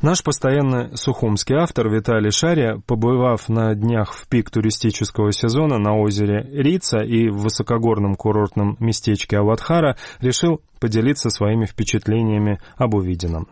Наш постоянный сухумский автор Виталий Шария, побывав на днях в пик туристического сезона на озере Рица и в высокогорном курортном местечке Аватхара, решил поделиться своими впечатлениями об увиденном.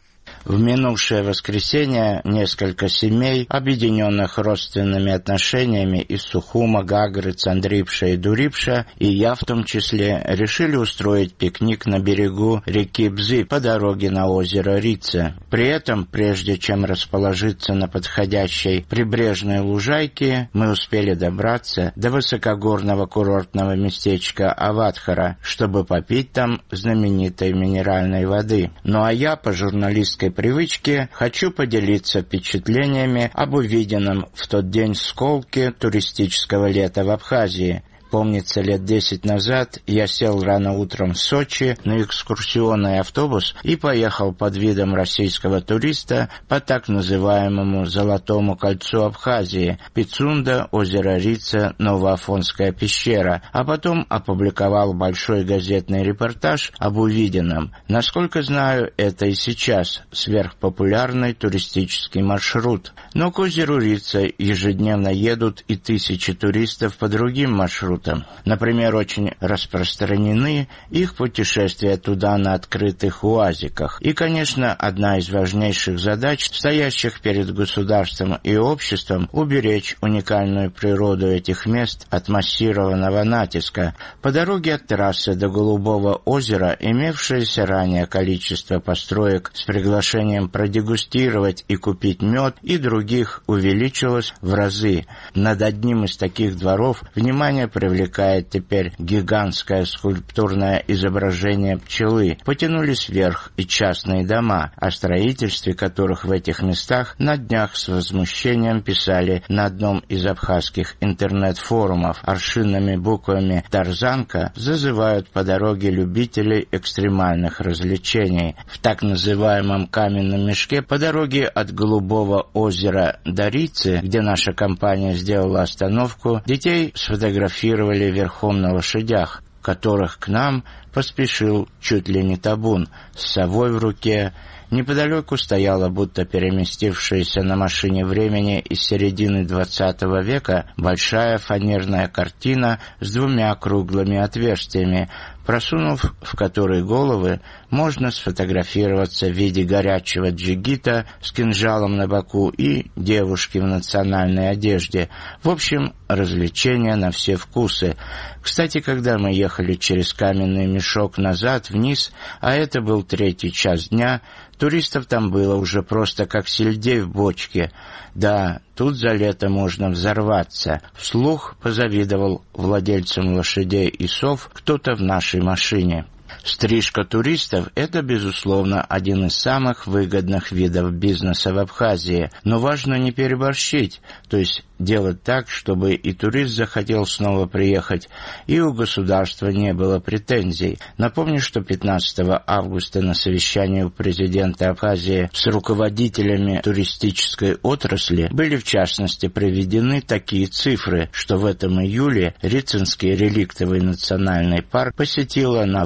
В минувшее воскресенье несколько семей, объединенных родственными отношениями из Сухума, Гагры, Цандрипша и Дурипша, и я в том числе, решили устроить пикник на берегу реки Бзы по дороге на озеро Рица. При этом, прежде чем расположиться на подходящей прибрежной лужайке, мы успели добраться до высокогорного курортного местечка Аватхара, чтобы попить там знаменитой минеральной воды. Ну а я, по журналистской привычке, хочу поделиться впечатлениями об увиденном в тот день сколке туристического лета в Абхазии. Помнится, лет 10 назад я сел рано утром в Сочи на экскурсионный автобус и поехал под видом российского туриста по так называемому Золотому кольцу Абхазии, Пицунда, озеро Рица, Новоафонская пещера, а потом опубликовал большой газетный репортаж об увиденном. Насколько знаю, это и сейчас сверхпопулярный туристический маршрут. Но к озеру Рица ежедневно едут и тысячи туристов по другим маршрутам. Например, очень распространены их путешествия туда на открытых уазиках. И, конечно, одна из важнейших задач, стоящих перед государством и обществом, уберечь уникальную природу этих мест от массированного натиска. По дороге от трассы до Голубого озера имевшееся ранее количество построек с приглашением продегустировать и купить мед и других увеличилось в разы. Над одним из таких дворов внимание привлекает теперь гигантское скульптурное изображение пчелы. Потянулись вверх и частные дома, о строительстве которых в этих местах на днях с возмущением писали на одном из абхазских интернет-форумов. Аршинными буквами «Тарзанка» зазывают по дороге любителей экстремальных развлечений. В так называемом каменном мешке по дороге от Голубого озера до Рицы, где наша компания сделала остановку, детей сфотографировали верхом на лошадях, которых к нам поспешил чуть ли не табун с совой в руке. Неподалеку стояла, будто переместившаяся на машине времени из середины XX века, большая фанерная картина с двумя круглыми отверстиями, просунув в которые головы, можно сфотографироваться в виде горячего джигита с кинжалом на боку и девушки в национальной одежде. В общем, развлечения на все вкусы. Кстати, когда мы ехали через каменный мешок назад, вниз, а это был 3-й час дня, туристов там было уже просто как сельдей в бочке. Да, тут за лето можно взорваться. Вслух позавидовал владельцам лошадей и сов кто-то в нашей машине. Стрижка туристов – это, безусловно, один из самых выгодных видов бизнеса в Абхазии, но важно не переборщить, то есть делать так, чтобы и турист захотел снова приехать, и у государства не было претензий. Напомню, что 15 августа на совещании у президента Абхазии с руководителями туристической отрасли были в частности приведены такие цифры, что в этом июле Рицинский реликтовый национальный парк посетило на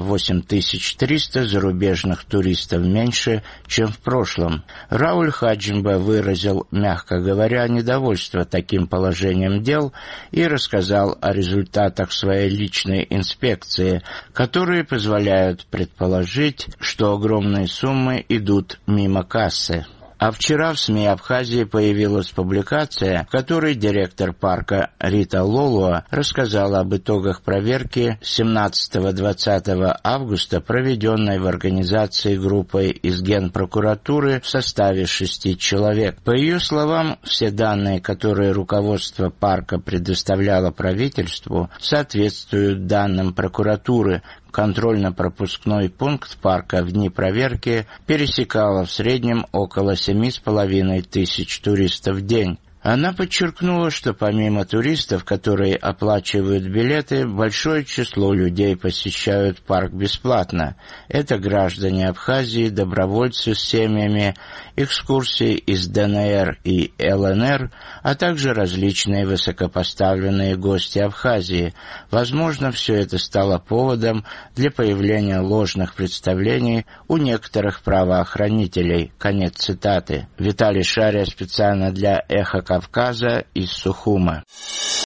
8300 зарубежных туристов меньше, чем в прошлом. Рауль Хаджимба выразил, мягко говоря, недовольство таким положением дел и рассказал о результатах своей личной инспекции, которые позволяют предположить, что огромные суммы идут мимо кассы. А вчера в СМИ Абхазии появилась публикация, в которой директор парка Рита Лолуа рассказала об итогах проверки 17-20 августа, проведенной в организации группой из Генпрокуратуры в составе 6 человек. По ее словам, все данные, которые руководство парка предоставляло правительству, соответствуют данным прокуратуры. Контрольно-пропускной пункт парка в дни проверки пересекало в среднем около 7,5 тысяч туристов в день. Она подчеркнула, что помимо туристов, которые оплачивают билеты, большое число людей посещают парк бесплатно. Это граждане Абхазии, добровольцы с семьями, экскурсии из ДНР и ЛНР, а также различные высокопоставленные гости Абхазии. Возможно, все это стало поводом для появления ложных представлений у некоторых правоохранителей. Конец цитаты. Виталий Шария специально для «Эхо Кавказа» из Сухума.